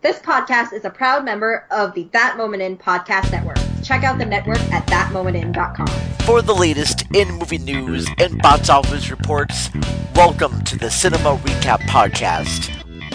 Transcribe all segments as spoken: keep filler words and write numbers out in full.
This podcast is a proud member of the That Moment In podcast network. Check out the network at that moment in dot com. For the latest in-movie news and box office reports, welcome to the Cinema Recap Podcast.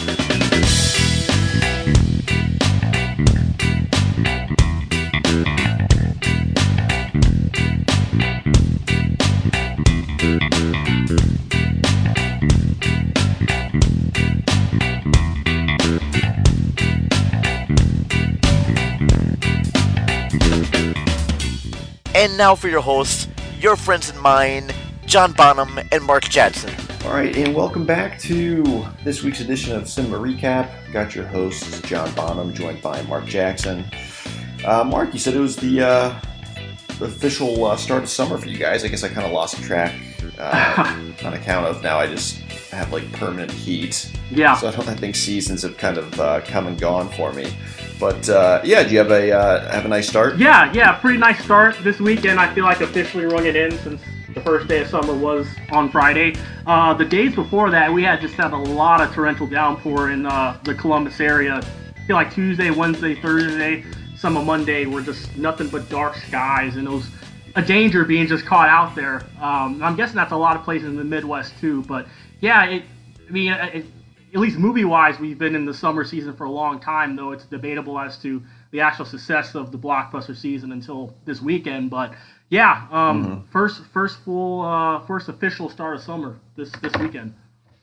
And now for your hosts, your friends and mine, John Bonham and Mark Jackson. All right, and welcome back to this week's edition of Cinema Recap. Got your hosts, John Bonham, joined by Mark Jackson. Uh, Mark, you said it was the uh, official uh, start of summer for you guys. I guess I kind of lost track uh, on account of now I just have like permanent heat. Yeah. So I don't I think seasons have kind of uh, come and gone for me. But uh, yeah, do you have a uh, have a nice start? Yeah, yeah, pretty nice start this weekend. I feel like officially rung it in since the first day of summer was on Friday. Uh, the days before that, we had just had a lot of torrential downpour in uh, the Columbus area. I feel like Tuesday, Wednesday, Thursday, some of Monday were just nothing but dark skies, and it was a danger being just caught out there. Um, I'm guessing that's a lot of places in the Midwest too. But yeah, it, I mean. It, At least movie-wise, we've been in the summer season for a long time, though it's debatable as to the actual success of the blockbuster season until this weekend. But yeah, um, mm-hmm. first first full uh, first official start of summer this this weekend.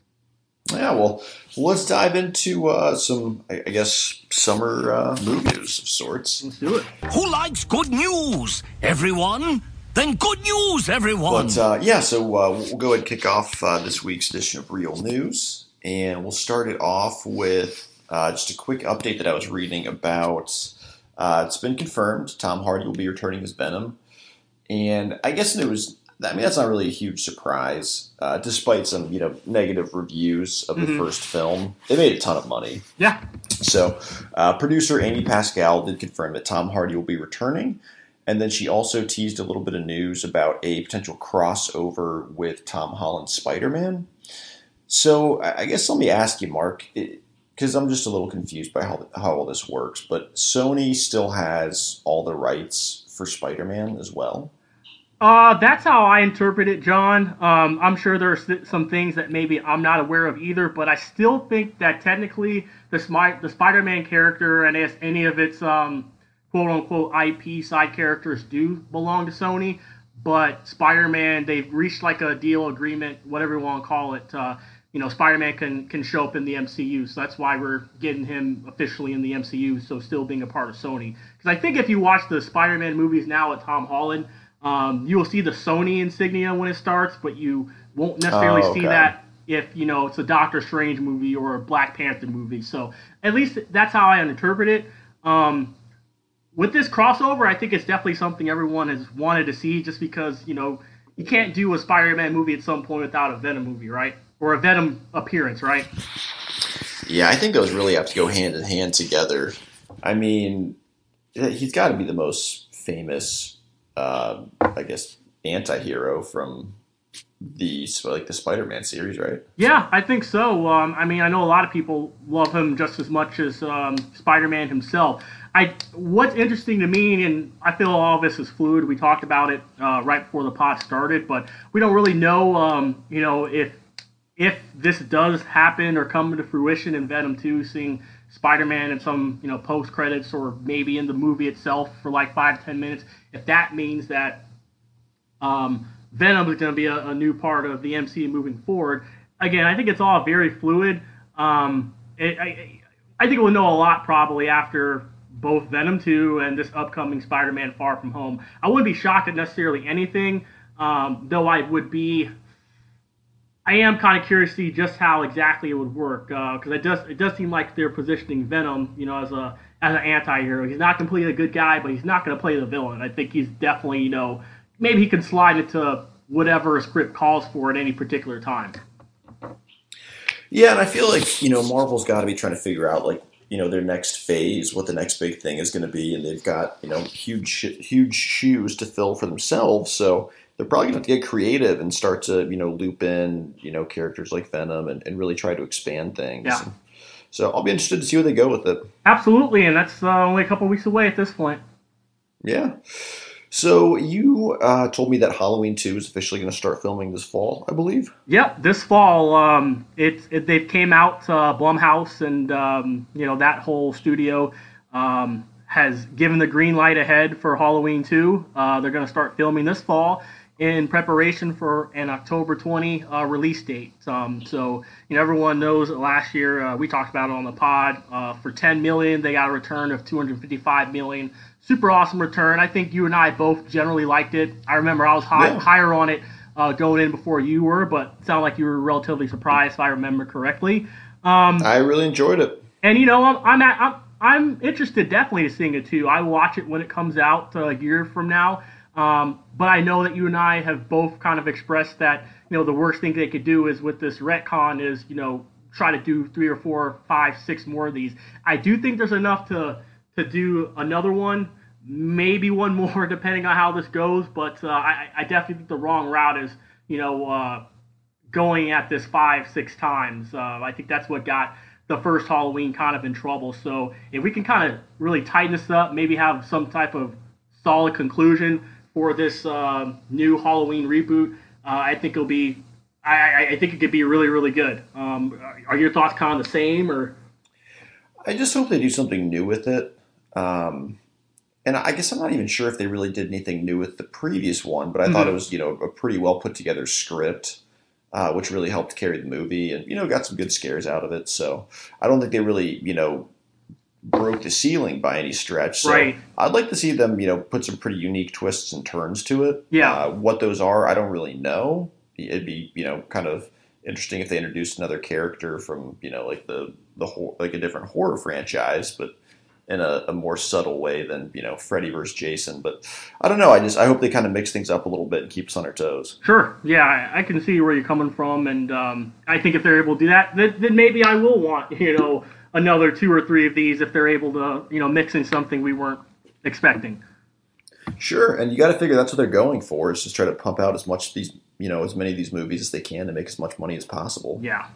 Yeah, well, let's dive into uh, some, I guess, summer uh, movie news of sorts. Let's do it. Who likes good news? Everyone? Then good news, everyone! But uh, yeah, so uh, we'll go ahead and kick off uh, this week's edition of Real News. And we'll start it off with uh, just a quick update that I was reading about. Uh, it's been confirmed Tom Hardy will be returning as Venom. And I guess it was, I mean, that's not really a huge surprise, uh, despite some, you know, negative reviews of the mm-hmm. first film. They made a ton of money. Yeah. So uh, producer Amy Pascal did confirm that Tom Hardy will be returning. And then she also teased a little bit of news about a potential crossover with Tom Holland's Spider-Man. So I guess let me ask you, Mark, because I'm just a little confused by how how all this works, but Sony still has all the rights for Spider-Man as well? Uh, that's how I interpret it, John. Um, I'm sure there are some things that maybe I'm not aware of either, but I still think that technically the, Smi- the Spider-Man character and as any of its um, quote-unquote I P side characters do belong to Sony, but Spider-Man, they've reached like a deal agreement, whatever you want to call it. Uh, you know, Spider-Man can, can show up in the M C U, so that's why we're getting him officially in the M C U, so still being a part of Sony. Because I think if you watch the Spider-Man movies now with Tom Holland, um, you will see the Sony insignia when it starts, but you won't necessarily oh, okay. see that if, you know, it's a Doctor Strange movie or a Black Panther movie. So at least that's how I interpret it. Um, with this crossover, I think it's definitely something everyone has wanted to see just because, you know, you can't do a Spider-Man movie at some point without a Venom movie, right? Or a Venom appearance, right? Yeah, I think those really have to go hand in hand together. I mean, he's got to be the most famous, uh, I guess, anti-hero from the like the Spider-Man series, right? Yeah, I think so. Um, I mean, I know a lot of people love him just as much as um, Spider-Man himself. I what's interesting to me, and I feel all of this is fluid. We talked about it uh, right before the pod started, but we don't really know, um, you know, if if this does happen or come to fruition in Venom two, seeing Spider-Man in some, you know, post credits or maybe in the movie itself for like five ten minutes. If that means that um, Venom is going to be a, a new part of the M C U moving forward. Again, I think it's all very fluid. Um, it, I, I think we'll know a lot probably after both Venom two and this upcoming Spider-Man Far From Home. I wouldn't be shocked at necessarily anything, um, though I would be... I am kind of curious to see just how exactly it would work, because uh, it does it does seem like they're positioning Venom, you know, as a as an anti-hero. He's not completely a good guy, but he's not going to play the villain. I think he's definitely, you know, maybe he can slide into whatever a script calls for at any particular time. Yeah, and I feel like, you know, Marvel's got to be trying to figure out, like, you know, their next phase, what the next big thing is going to be, and they've got, you know, huge huge shoes to fill for themselves, so they're probably going to have to get creative and start to, you know, loop in, you know, characters like Venom and, and really try to expand things. Yeah. And, So I'll be interested to see where they go with it. Absolutely, and that's uh, only a couple weeks away at this point. Yeah. So you uh, told me that Halloween two is officially going to start filming this fall, I believe. Yep, this fall. Um, it, it they came out uh, Blumhouse, and um, you know that whole studio um, has given the green light ahead for Halloween two. Uh, they're going to start filming this fall in preparation for an October twentieth uh, release date. Um, so you know everyone knows that last year uh, we talked about it on the pod. Uh, for ten million dollars, they got a return of two hundred fifty-five million dollars. Super awesome return. I think you and I both generally liked it. I remember I was high, Yeah. higher on it uh, going in before you were, but it sounded like you were relatively surprised, if I remember correctly. Um, I really enjoyed it. and you know, I'm I'm, at, I'm I'm interested definitely to seeing it too. I will watch it when it comes out uh, a year from now. Um, but I know that you and I have both kind of expressed that you know the worst thing they could do is with this retcon is you know try to do three or four, five, six more of these. I do think there's enough to to do another one. Maybe one more, depending on how this goes. But uh, I, I definitely think the wrong route is, you know, uh, going at this five, six times. Uh, I think that's what got the first Halloween kind of in trouble. So if we can kind of really tighten this up, maybe have some type of solid conclusion for this uh, new Halloween reboot, uh, I think it'll be. I, I think it could be really, really good. Um, are your thoughts kind of the same, or? I just hope they do something new with it. Um, And I guess I'm not even sure if they really did anything new with the previous one, but I mm-hmm. thought it was, you know, a pretty well put together script, uh, which really helped carry the movie and, you know, got some good scares out of it. So I don't think they really, you know, broke the ceiling by any stretch. So right. I'd like to see them, you know, put some pretty unique twists and turns to it. Yeah. Uh, what those are, I don't really know. It'd be, you know, kind of interesting if they introduced another character from, you know, like the, the whole, like a different horror franchise, but in a, a more subtle way than, you know, Freddy versus Jason. But I don't know. I just I hope they kind of mix things up a little bit and keep us on our toes. Sure. Yeah, I, I can see where you're coming from. And um, I think if they're able to do that, then, then maybe I will want, you know, another two or three of these if they're able to, you know, mix in something we weren't expecting. Sure. And you got to figure that's what they're going for, is just try to pump out as much of these, you know, as many of these movies as they can to make as much money as possible. Yeah.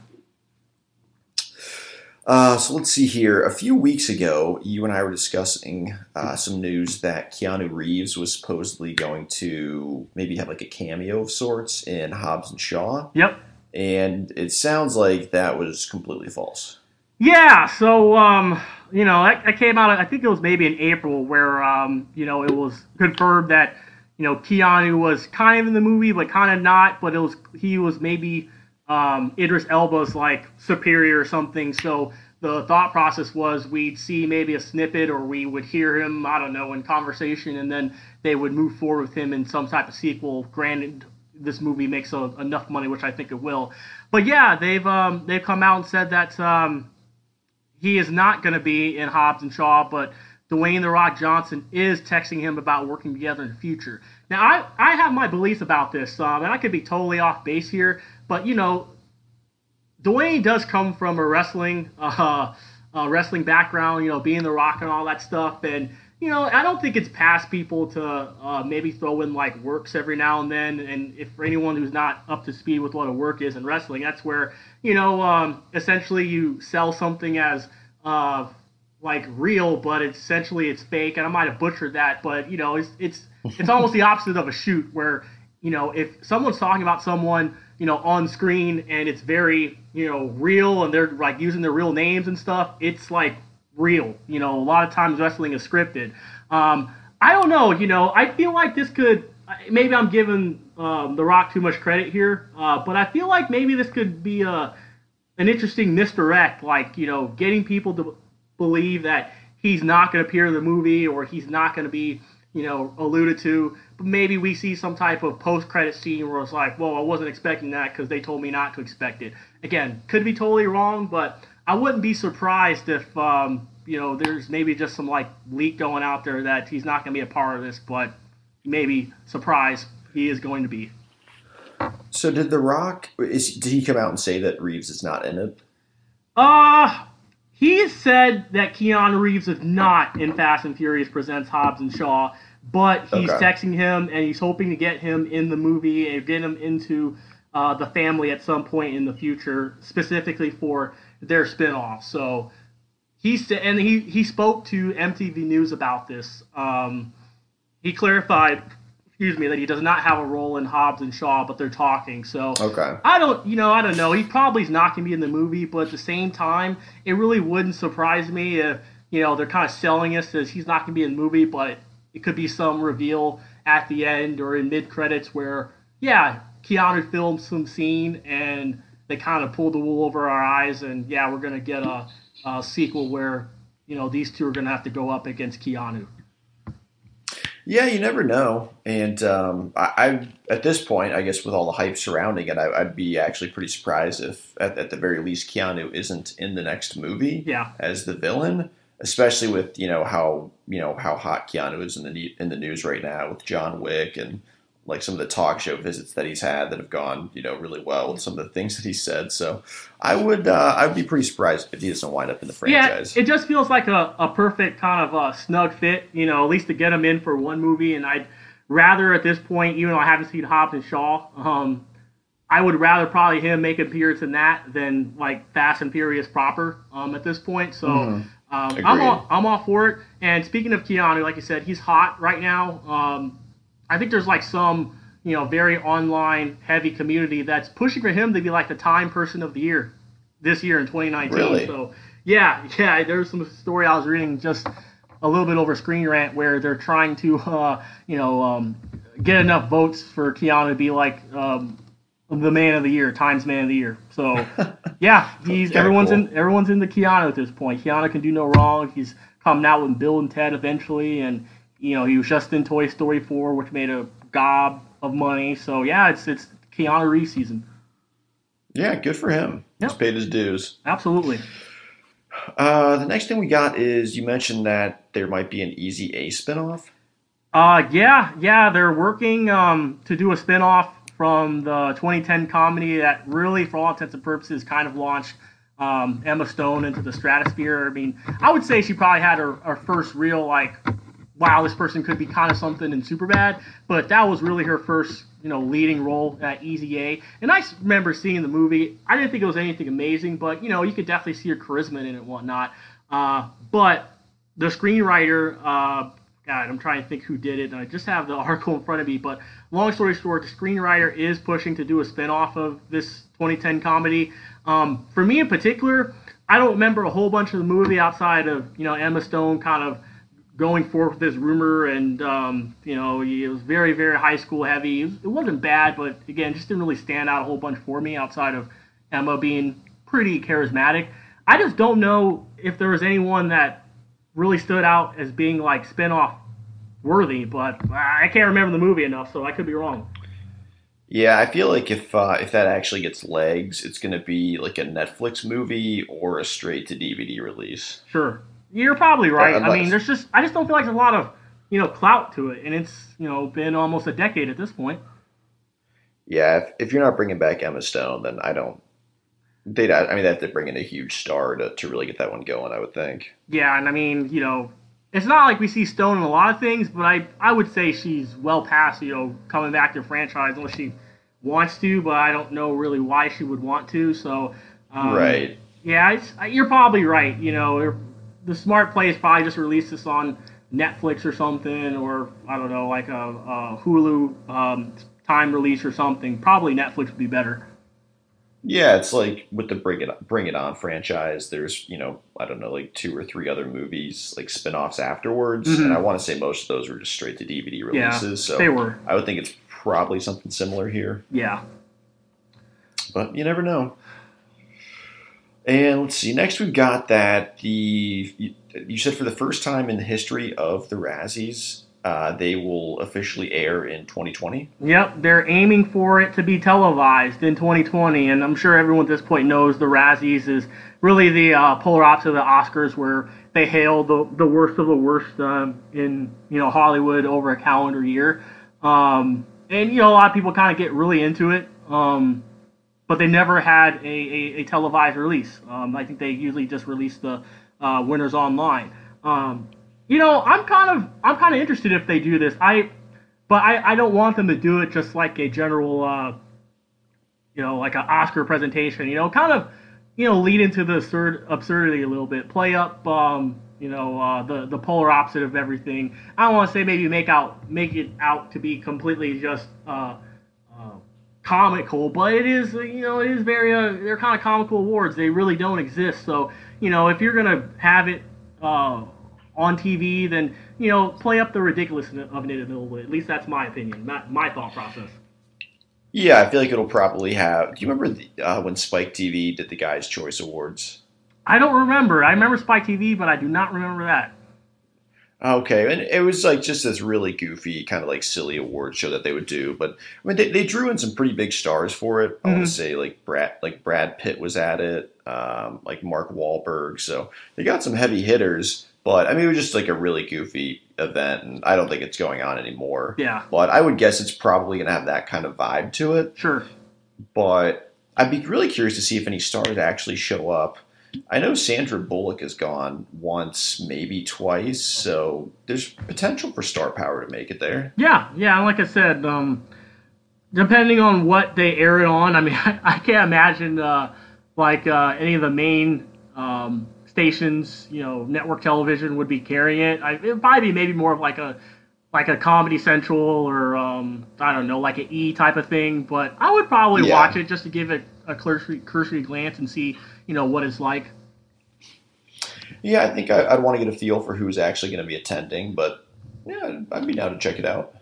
Uh, so let's see here. A few weeks ago, you and I were discussing uh, some news that Keanu Reeves was supposedly going to maybe have like a cameo of sorts in Hobbs and Shaw. Yep. And it sounds like that was completely false. Yeah, so, um, you know, that, that came out, I think it was maybe in April, where, um, you know, it was confirmed that, you know, Keanu was kind of in the movie, but kind of not, but it was, he was maybe... Um, Idris Elba's like superior or something. So the thought process was we'd see maybe a snippet or we would hear him, I don't know, in conversation, and then they would move forward with him in some type of sequel. Granted, this movie makes a, enough money, which I think it will. But yeah, they've um, they've come out and said that um, he is not going to be in Hobbs and Shaw, but Dwayne "The Rock" Johnson is texting him about working together in the future. Now, I, I have my beliefs about this, um, and I could be totally off base here, but, you know, Dwayne does come from a wrestling uh, uh, wrestling background, you know, being The Rock and all that stuff, and, you know, I don't think it's past people to uh, maybe throw in, like, works every now and then, and if for anyone who's not up to speed with what a work is in wrestling, that's where, you know, um, essentially you sell something as... Uh, like real, but it's essentially it's fake, and I might have butchered that, but you know, it's it's it's almost the opposite of a shoot, where you know if someone's talking about someone you know on screen and it's very you know real and they're like using their real names and stuff, it's like real. You know, a lot of times wrestling is scripted. Um, I don't know. You know, I feel like this could maybe I'm giving um, The Rock too much credit here, uh, but I feel like maybe this could be a an interesting misdirect, like you know, getting people to believe that he's not going to appear in the movie or he's not going to be, you know, alluded to. But maybe we see some type of post-credit scene where it's like, well, I wasn't expecting that because they told me not to expect it. Again, could be totally wrong, but I wouldn't be surprised if, um, you know, there's maybe just some, like, leak going out there that he's not going to be a part of this, but maybe, surprise, he is going to be. So did The Rock, is, did he come out and say that Reeves is not in it? Uh... He said that Keanu Reeves is not in Fast and Furious Presents Hobbs and Shaw, but he's okay. texting him and he's hoping to get him in the movie and get him into uh, the family at some point in the future, specifically for their spinoff. So he said, and he, he spoke to M T V News about this. Um, he clarified, excuse me, that he does not have a role in Hobbs and Shaw, but they're talking. So Okay. I don't, you know, I don't know. He probably is not going to be in the movie, but at the same time, it really wouldn't surprise me if, you know, they're kind of selling us as he's not going to be in the movie, but it could be some reveal at the end or in mid-credits where, yeah, Keanu filmed some scene and they kind of pulled the wool over our eyes, and yeah, we're going to get a, a sequel where, you know, these two are going to have to go up against Keanu. Yeah, you never know. And um, I, I, at this point, I guess with all the hype surrounding it, I, I'd be actually pretty surprised if, at, at the very least, Keanu isn't in the next movie Yeah. as the villain. Especially with you know how you know how hot Keanu is in the in the news right now with John Wick and like some of the talk show visits that he's had that have gone you know really well with some of the things that he said. So I would uh, I would be pretty surprised if he doesn't wind up in the franchise. Yeah, it just feels like a, a perfect kind of uh, snug fit, you know, at least to get him in for one movie. And I'd rather at this point, even though I haven't seen Hobbs and Shaw, um, I would rather probably him make an appearance in that than like Fast and Furious proper um, at this point. So. Mm-hmm. Um, I'm all I'm all for it. And speaking of Keanu, like you said, he's hot right now. Um, I think there's like some you know very online heavy community that's pushing for him to be like the Time Person of the Year this year in twenty nineteen. Really? So yeah, yeah. There's some story I was reading just a little bit over Screen Rant where they're trying to uh, you know um, get enough votes for Keanu to be like. Um, The man of the year, Times Man of the Year. So, yeah, he's yeah, everyone's cool. in everyone's into Keanu at this point. Keanu can do no wrong. He's coming out with Bill and Ted eventually, and you know he was just in Toy Story four, which made a gob of money. So yeah, it's it's Keanu Reeves season. Yeah, good for him. Yep. He's paid his dues. Absolutely. Uh, the next thing we got is you mentioned that there might be an Easy A spinoff. Uh, yeah, yeah, they're working um to do a spinoff from the twenty ten comedy that really, for all intents and purposes, kind of launched um, Emma Stone into the stratosphere. I mean, I would say she probably had her, her first real, like, wow, this person could be kind of something in Superbad, but that was really her first, you know, leading role at Easy A. And I remember seeing the movie. I didn't think it was anything amazing, but, you know, you could definitely see her charisma in it and whatnot. Uh, but the screenwriter... Uh, God, I'm trying to think who did it. I just have the article in front of me. But long story short, the screenwriter is pushing to do a spinoff of this twenty ten comedy. Um, for me in particular, I don't remember a whole bunch of the movie outside of, you know, Emma Stone kind of going forth with this rumor. And, um, you know, it was very, very high school heavy. It, was, it wasn't bad, but, again, just didn't really stand out a whole bunch for me outside of Emma being pretty charismatic. I just don't know if there was anyone that really stood out as being like spin-off worthy, but I can't remember the movie enough, so I could be wrong. Yeah, I feel like if uh, if that actually gets legs, it's going to be like a Netflix movie or a straight to D V D release. Sure, you're probably right. Uh, I mean, there's just I just don't feel like there's a lot of you know clout to it, and it's you know been almost a decade at this point. Yeah, if, if you're not bringing back Emma Stone, then I don't. They, I mean, they have to bring in a huge star to, to really get that one going, I would think. Yeah, and I mean, you know, it's not like we see Stone in a lot of things, but I, I would say she's well past, you know, coming back to the franchise unless she wants to, but I don't know really why she would want to. So, um, right. Yeah, it's, you're probably right. You know, the smart play is probably just release this on Netflix or something, or I don't know, like a, a Hulu um, time release or something. Probably Netflix would be better. Yeah, it's like with the Bring It Bring It On franchise. There's you know I don't know like two or three other movies like spinoffs afterwards, mm-hmm. and I want to say most of those were just straight to D V D releases. Yeah, so they were. I would think it's probably something similar here. Yeah, but you never know. And let's see. Next, we've got that the you, you said for the first time in the history of the Razzies. Uh, they will officially air in twenty twenty. Yep, they're aiming for it to be televised in twenty twenty, and I'm sure everyone at this point knows the Razzies is really the uh, polar opposite of the Oscars, where they hail the the worst of the worst uh, in you know Hollywood over a calendar year. Um, and you know a lot of people kind of get really into it, um, but they never had a, a, a televised release. Um, I think they usually just release the uh, winners online. Um, You know, I'm kind of I'm kind of interested if they do this. I, but I, I don't want them to do it just like a general, uh, you know, like an Oscar presentation. You know, kind of you know, lead into the absurd absurdity a little bit. Play up, um, you know, uh, the the polar opposite of everything. I don't want to say maybe make out make it out to be completely just uh, uh, comical, but it is, you know, it is very uh, they're kind of comical awards. They really don't exist. So, you know, if you're gonna have it uh, on T V, then, you know, play up the ridiculousness of it a little bit. At least that's my opinion, my, my thought process. Yeah, I feel like it'll probably have. Do you remember the, uh, when Spike T V did the Guys' Choice Awards? I don't remember. I remember Spike T V, but I do not remember that. Okay, and it was like just this really goofy, kind of like silly award show that they would do. But I mean, they, they drew in some pretty big stars for it. I Mm-hmm. want to say like Brad, like Brad Pitt was at it, um, like Mark Wahlberg. So they got some heavy hitters. But I mean, it was just like a really goofy event, and I don't think it's going on anymore. Yeah. But I would guess it's probably going to have that kind of vibe to it. Sure. But I'd be really curious to see if any stars actually show up. I know Sandra Bullock has gone once, maybe twice, so there's potential for star power to make it there. Yeah, yeah. Like I said, um, depending on what they air it on, I mean, I, I can't imagine uh, like uh, any of the main um, stations, you know, network television would be carrying it. I, it'd probably be maybe more of like a like a Comedy Central or um, I don't know, like an E type of thing. But I would probably Yeah. watch it just to give it a cursory, cursory glance and see, you know, what it's like. Yeah, I think I, I'd want to get a feel for who's actually going to be attending, but yeah, I'd be down to check it out.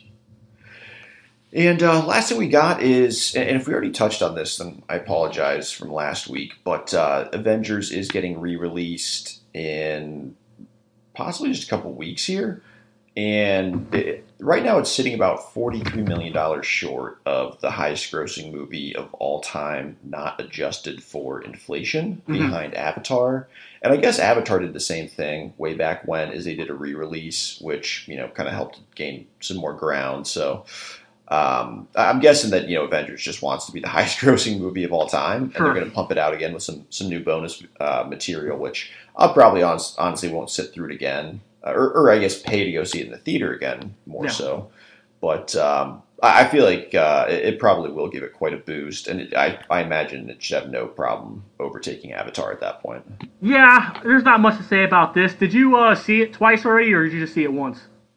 And uh, last thing we got is, and if we already touched on this, then I apologize from last week, but uh, Avengers is getting re-released in possibly just a couple weeks here. And it, right now it's sitting about forty-three million dollars short of the highest grossing movie of all time, not adjusted for inflation, Mhm. behind Avatar. And I guess Avatar did the same thing way back when, is they did a re-release, which, you know, kind of helped gain some more ground. So um, I'm guessing that, you know, Avengers just wants to be the highest grossing movie of all time. And Sure. they're going to pump it out again with some, some new bonus uh, material, which I'll probably honest, honestly won't sit through it again. Or, or I guess pay to go see it in the theater again, more Yeah. so. But um, I, I feel like uh, it, it probably will give it quite a boost, and it, I, I imagine it should have no problem overtaking Avatar at that point. Yeah, there's not much to say about this. Did you uh, see it twice already, or did you just see it once?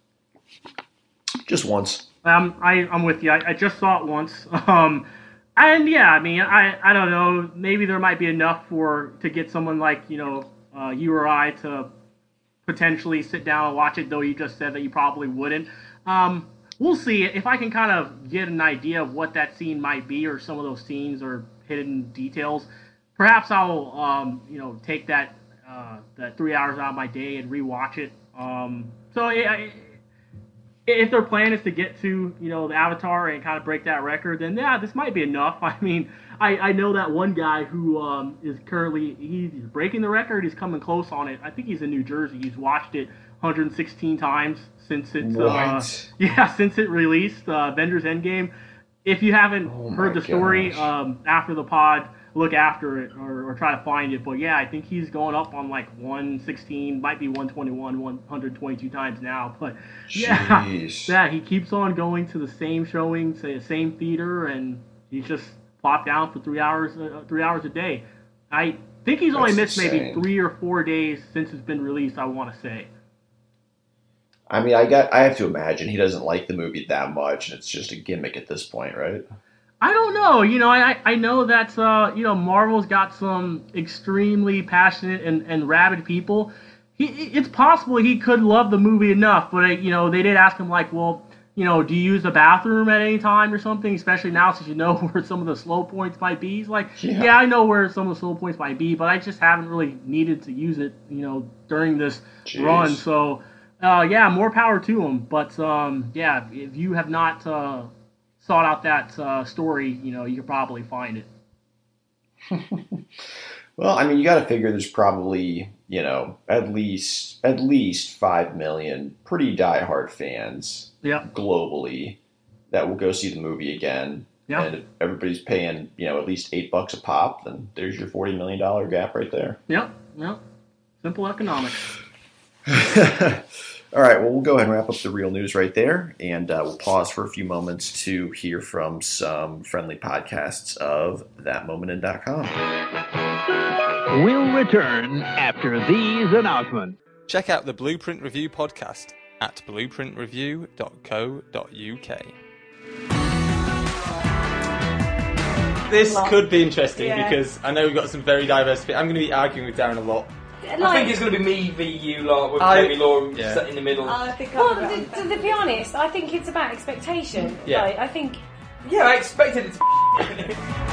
Just once. Um, I, I'm with you. I, I just saw it once. Um, and yeah, I mean, I, I don't know. Maybe there might be enough for to get someone like, you know, uh, you or I to potentially sit down and watch it, though you just said that you probably wouldn't. Um, we'll see. If I can kind of get an idea of what that scene might be, or some of those scenes or hidden details, perhaps I'll, um, you know, take that uh, that three hours out of my day and rewatch it. Um, so yeah, if their plan is to get to, you know, the Avatar and kind of break that record, then yeah, this might be enough. I mean, I, I know that one guy who um, is currently, he's breaking the record. He's coming close on it. I think he's in New Jersey. He's watched it one hundred sixteen times since it's uh, What? yeah, since it released, uh, Avengers Endgame. If you haven't Oh my heard the story, gosh. um, after the pod, look after it or, or try to find it. But yeah, I think he's going up on like one sixteen, might be one twenty-one, one hundred twenty-two times now. But yeah, Jeez. yeah, he keeps on going to the same showing, say the same theater, and he's just plopped down for three hours, uh, three hours a day. I think he's only That's missed maybe insane. three or four days since it's been released, I want to say. I mean, I got. I have to imagine he doesn't like the movie that much, and it's just a gimmick at this point, right? I don't know. You know, I I know that uh, you know, Marvel's got some extremely passionate and, and rabid people. He, it's possible he could love the movie enough, but uh, you know, they did ask him like, well, you know, do you use the bathroom at any time or something? Especially now, since you know where some of the slow points might be. He's like, Yeah. yeah, I know where some of the slow points might be, but I just haven't really needed to use it, you know, during this Jeez. run. So, uh, yeah, more power to him. But um, yeah, if you have not uh, sought out that uh, story, you know, you could probably find it. Well, I mean, you got to figure there's probably, you know, at least at least five million pretty diehard fans Yep. globally that will go see the movie again. Yeah. And if everybody's paying, you know, at least eight bucks a pop, then there's your forty million dollar gap right there. Yep. Yep. Simple economics. All All right, well, we'll go ahead and wrap up the real news right there, and uh, we'll pause for a few moments to hear from some friendly podcasts of that moment in dot com. We'll return after these announcements. Check out the Blueprint Review podcast at blueprint review dot co dot uk. This could be interesting Yeah. because I know we've got some very diverse people. I'm going to be arguing with Darren a lot. Like, I think it's going to be me v you lot with I- maybe Laura yeah. sat in the middle. I think Well, I'm to, to, to be honest, I think it's about expectation. Yeah. Like, I think Yeah, I expected it to be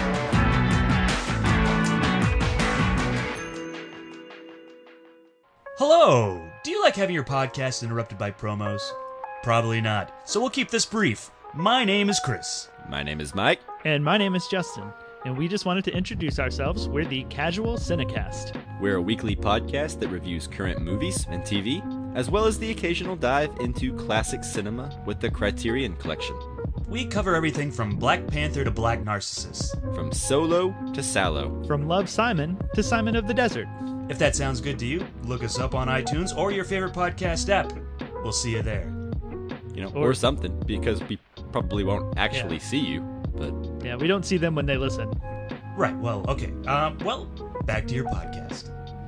Hello! Do you like having your podcast interrupted by promos? Probably not. So we'll keep this brief. My name is Chris. My name is Mike. And my name is Justin. And we just wanted to introduce ourselves. We're the Casual Cinecast. We're a weekly podcast that reviews current movies and T V, as well as the occasional dive into classic cinema with the Criterion Collection. We cover everything from Black Panther to Black Narcissus. From Solo to Sallow. From Love Simon to Simon of the Desert. If that sounds good to you, look us up on iTunes or your favorite podcast app. We'll see you there. You know, or, or something, because we probably won't actually Yeah. see you, but... Yeah, we don't see them when they listen. Right, well, okay. Um, well, back to your podcast.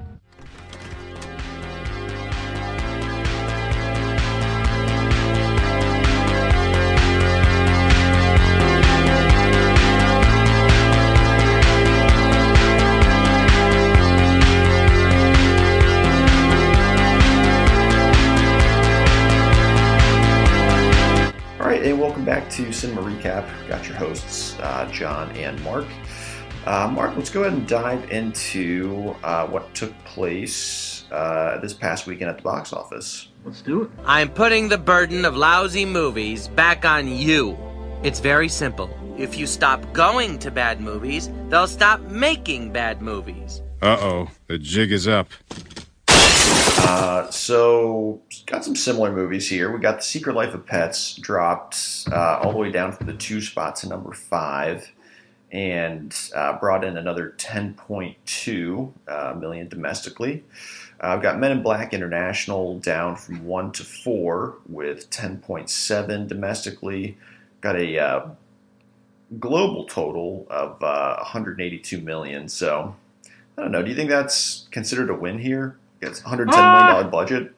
All right, and welcome back to Cinema Recap. Got your hosts, uh, John and Mark. Uh, Mark, let's go ahead and dive into uh, what took place uh, this past weekend at the box office. Let's do it. I'm putting the burden of lousy movies back on you. It's very simple. If you stop going to bad movies, they'll stop making bad movies. Uh-oh, the jig is up. Uh, so, got some similar movies here. We got The Secret Life of Pets dropped uh, all the way down from the two spot to number five, and uh, brought in another ten point two uh, million domestically. Uh, I've got Men in Black International down from one to four with ten point seven domestically. Got a uh, global total of uh, one hundred eighty-two million. So, I don't know. Do you think that's considered a win here? It's one hundred ten million dollars uh, budget.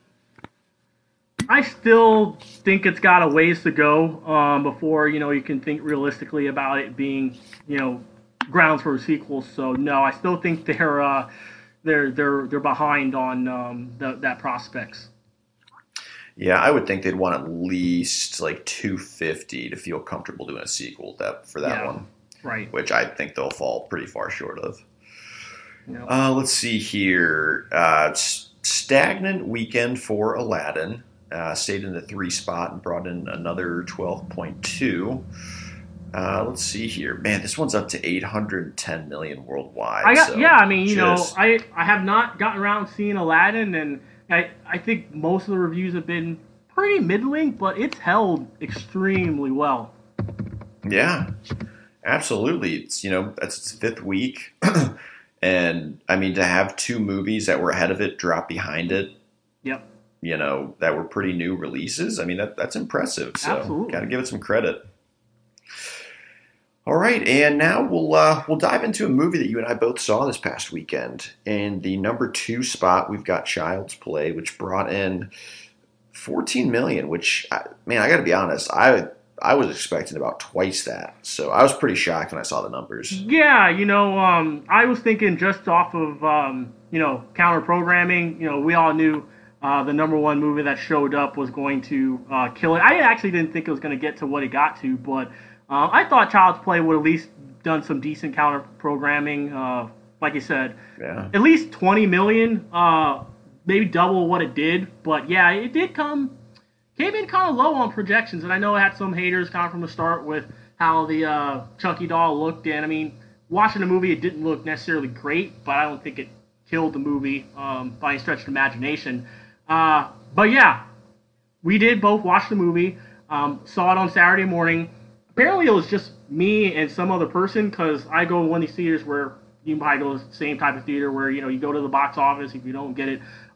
I still think it's got a ways to go um, before, you know, you can think realistically about it being, you know, grounds for a sequel. So no, I still think they're uh, they're they're they're behind on um, the, that prospects. Yeah, I would think they'd want at least like two fifty to feel comfortable doing a sequel that for that Yeah, one, right? Which I think they'll fall pretty far short of. Yep. Uh, let's see here. Uh, stagnant weekend for Aladdin. Uh, stayed in the three spot and brought in another twelve point two. Uh, let's see here. Man, this one's up to eight hundred ten million worldwide. I got so yeah. I mean, you just, know, I I have not gotten around to seeing Aladdin, and I I think most of the reviews have been pretty middling, but it's held extremely well. Yeah, absolutely. It's, you know, that's its fifth week. And, I mean, to have two movies that were ahead of it drop behind it, Yep. you know, that were pretty new releases, I mean, that that's impressive. So, Absolutely. got to give it some credit. All right, and now we'll uh, we'll dive into a movie that you and I both saw this past weekend. In the number two spot, we've got Child's Play, which brought in fourteen million dollars, which, I, man, I got to be honest, I I was expecting about twice that. So I was pretty shocked when I saw the numbers. Yeah, you know, um, I was thinking just off of, um, you know, counter programming. You know, we all knew uh, the number one movie that showed up was going to uh, kill it. I actually didn't think it was going to get to what it got to, but uh, I thought Child's Play would at least done some decent counter programming. Uh, like you said, yeah. At least twenty million, uh, maybe double what it did. But yeah, it did come. Came in kind of low on projections, and I know it had some haters kind of from the start with how the uh, Chucky doll looked. And I mean, watching the movie, it didn't look necessarily great, but I don't think it killed the movie um, by any stretch of imagination. Uh, but yeah, we did both watch the movie. Um, saw it on Saturday morning. Apparently, it was just me and some other person, because I go to one of these theaters where you can probably go to the same type of theater where, you know, you go to the box office if you don't get it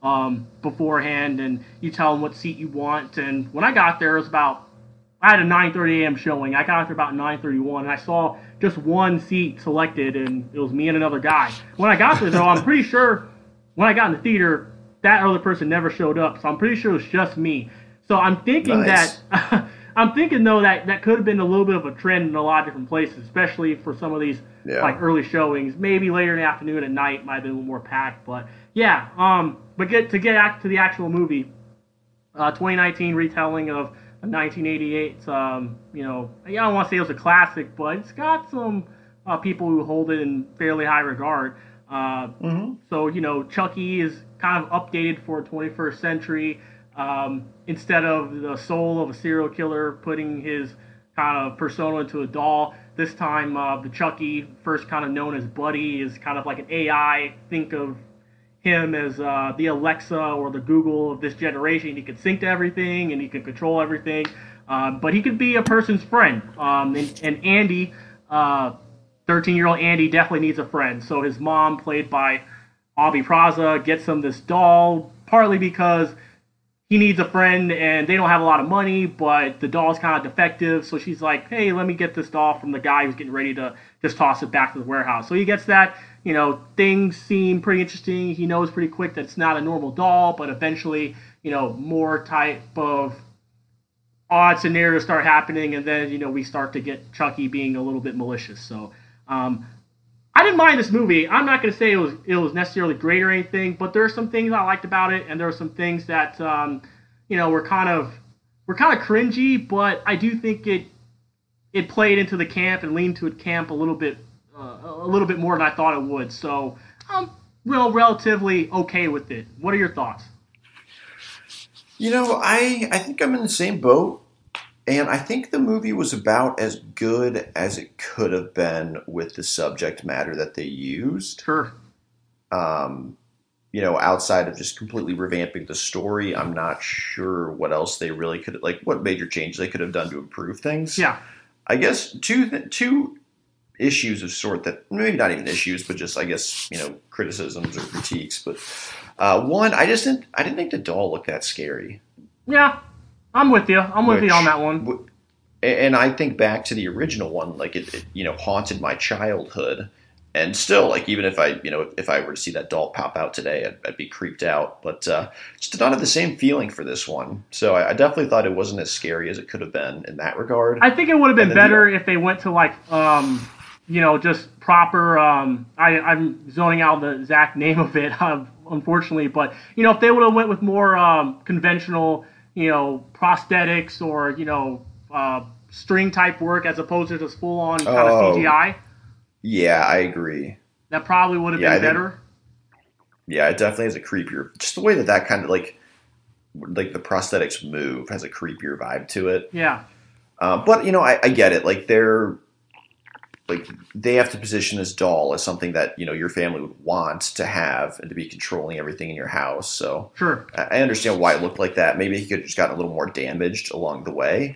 um, beforehand, and you tell them what seat you want. And when I got there, it was about, I had a nine thirty a.m. showing. I got there about nine thirty-one, and I saw just one seat selected, and it was me and another guy. When I got there, though, I'm pretty sure when I got in the theater, that other person never showed up, so I'm pretty sure it was just me. So I'm thinking Nice. that, I'm thinking though that that could have been a little bit of a trend in a lot of different places, especially for some of these Yeah. like early showings. Maybe later in the afternoon at night might have been a little more packed, but yeah. Um, but get to get act to the actual movie, uh, twenty nineteen retelling of nineteen eighty-eight. Um, you know, I don't want to say it was a classic, but it's got some uh, people who hold it in fairly high regard. Uh, Mm-hmm. So you know, Chucky is kind of updated for twenty-first century. Um, instead of the soul of a serial killer putting his kind of persona into a doll, this time uh, the Chucky, first kind of known as Buddy, is kind of like an A I. Think of him as uh, the Alexa or the Google of this generation. He can sync to everything and he can control everything, um, but he could be a person's friend. Um, and, and Andy, uh, thirteen-year-old Andy, definitely needs a friend. So his mom, played by Aubrey Plaza, gets him this doll, partly because he needs a friend and they don't have a lot of money, but the doll's kind of defective. So she's like, hey, let me get this doll from the guy who's getting ready to just toss it back to the warehouse. So he gets that. You know, things seem pretty interesting. He knows pretty quick that it's not a normal doll, but eventually, you know, more type of odd scenarios start happening. And then, you know, we start to get Chucky being a little bit malicious. So, um, I didn't mind this movie. I'm not going to say it was it was necessarily great or anything, but there are some things I liked about it, and there are some things that um, you know were kind of were kind of cringy. But I do think it it played into the camp and leaned to it camp a little bit uh, a little bit more than I thought it would. So I'm real relatively okay with it. What are your thoughts? You know, I I think I'm in the same boat. And I think the movie was about as good as it could have been with the subject matter that they used. Sure. Um, you know, outside of just completely revamping the story, I'm not sure what else they really could, like, what major changes they could have done to improve things. Yeah. I guess two two issues of sort that, maybe not even issues, but just, I guess, you know, criticisms or critiques. But uh, one, I just didn't, I didn't think the doll looked that scary. Yeah. I'm with you. I'm with Which, you on that one. And I think back to the original one, like it, it, you know, haunted my childhood, and still, like even if I, you know, if I were to see that doll pop out today, I'd, I'd be creeped out. But uh, just did not have the same feeling for this one. So I, I definitely thought it wasn't as scary as it could have been in that regard. I think it would have been better the, if they went to like, um, you know, just proper. Um, I, I'm zoning out the exact name of it, uh, unfortunately, but you know, if they would have went with more um, conventional, you know, prosthetics or, you know, uh, string type work as opposed to just full on kind oh, of C G I. Yeah, I agree. That probably would have yeah, been think, better. Yeah, it definitely has a creepier, just the way that that kind of like, like the prosthetics move has a creepier vibe to it. Yeah. Uh, but, you know, I, I get it. Like they're, like they have to position this doll as something that, you know, your family would want to have and to be controlling everything in your house. So sure. I understand why it looked like that. Maybe he could have just gotten a little more damaged along the way.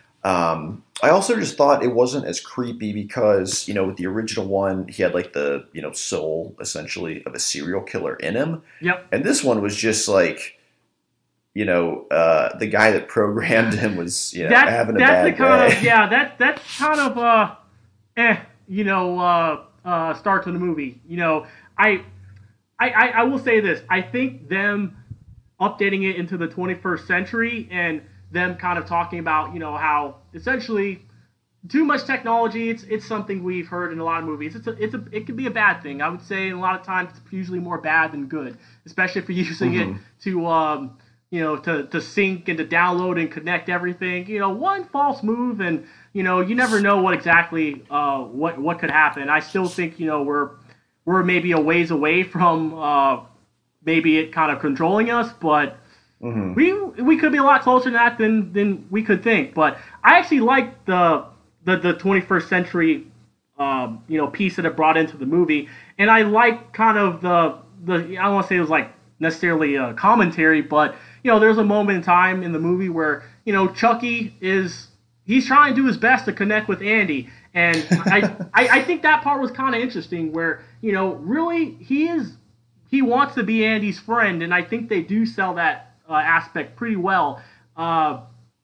Um, I also just thought it wasn't as creepy because, you know, with the original one, he had like the, you know, soul essentially of a serial killer in him. Yep. And this one was just like, you know, uh, the guy that programmed him was, you know, that's, having a that's bad the kind day. Of, yeah, that, that's kind of, uh, eh, you know, uh, uh, start to the movie. You know, I, I, I, I will say this. I think them updating it into the twenty-first century and them kind of talking about, you know, how essentially too much technology, it's it's something we've heard in a lot of movies. It's a, it's a, it can be a bad thing. I would say a lot of times it's usually more bad than good, especially if you're using Mm-hmm. it to, um, you know, to, to sync and to download and connect everything. You know, one false move and, you know, you never know what exactly, uh, what, what could happen. I still think, you know, we're, we're maybe a ways away from, uh, maybe it kind of controlling us, but mm-hmm. we, we could be a lot closer to that than, than we could think. But I actually like the, the, the twenty-first century, um, you know, piece that it brought into the movie. And I like kind of the, the, I don't want to say it was like necessarily a commentary, but, you know, there's a moment in time in the movie where, you know, Chucky is, he's trying to do his best to connect with Andy. And I, I, I think that part was kind of interesting where, you know, really he is he wants to be Andy's friend, and I think they do sell that uh, aspect pretty well. Uh,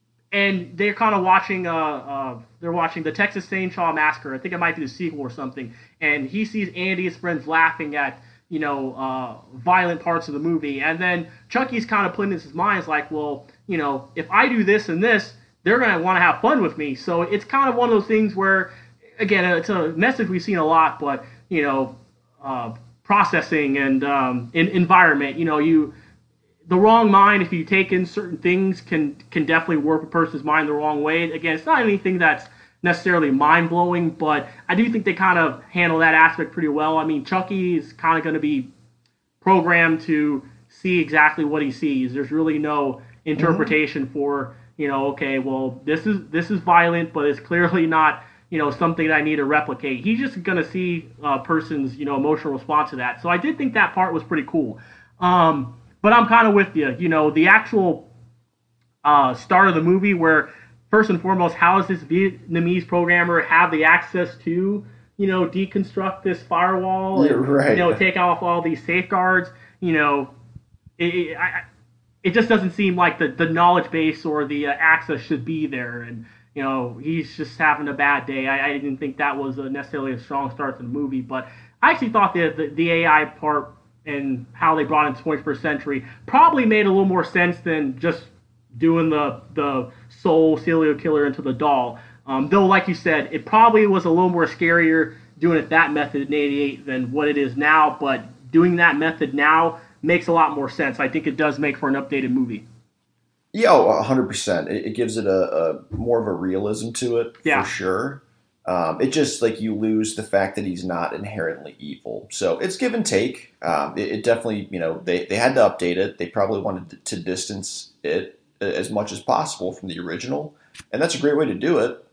and they're kind of watching, uh, uh, they're watching the Texas Chainsaw Massacre. I think it might be the sequel or something. And he sees Andy, his friends, laughing at, you know, uh, violent parts of the movie. And then Chucky's kind of putting in his mind, is like, well, you know, if I do this and this, they're going to want to have fun with me. So it's kind of one of those things where, again, it's a message we've seen a lot, but, you know, uh, processing and um, in, environment, you know, you, the wrong mind, if you take in certain things, can can definitely warp a person's mind the wrong way. Again, it's not anything that's necessarily mind-blowing, but I do think they kind of handle that aspect pretty well. I mean, Chucky is kind of going to be programmed to see exactly what he sees. There's really no interpretation mm-hmm. for, you know, okay, well, this is this is violent, but it's clearly not, you know, something that I need to replicate. He's just going to see a person's, you know, emotional response to that. So I did think that part was pretty cool. Um, but I'm kind of with you. You know, the actual uh, start of the movie where, first and foremost, how does this Vietnamese programmer have the access to, you know, deconstruct this firewall and, yeah, right. you know, take off all these safeguards? You know, it, it, I, it just doesn't seem like the, the knowledge base or the uh, access should be there. And, you know, he's just having a bad day. I, I didn't think that was a necessarily a strong start to the movie, but I actually thought the, the, the A I part and how they brought in twenty-first century probably made a little more sense than just doing the the soul serial killer into the doll. Um, though, like you said, it probably was a little more scarier doing it that method in eighty-eight than what it is now, but doing that method now makes a lot more sense. I think it does make for an updated movie. Yeah, oh, one hundred percent. It, it gives it a, a more of a realism to it, yeah. for sure. Um, it just, like, you lose the fact that he's not inherently evil. So it's give and take. Um, it, it definitely, you know, they, they had to update it. They probably wanted to distance it as much as possible from the original. And that's a great way to do it.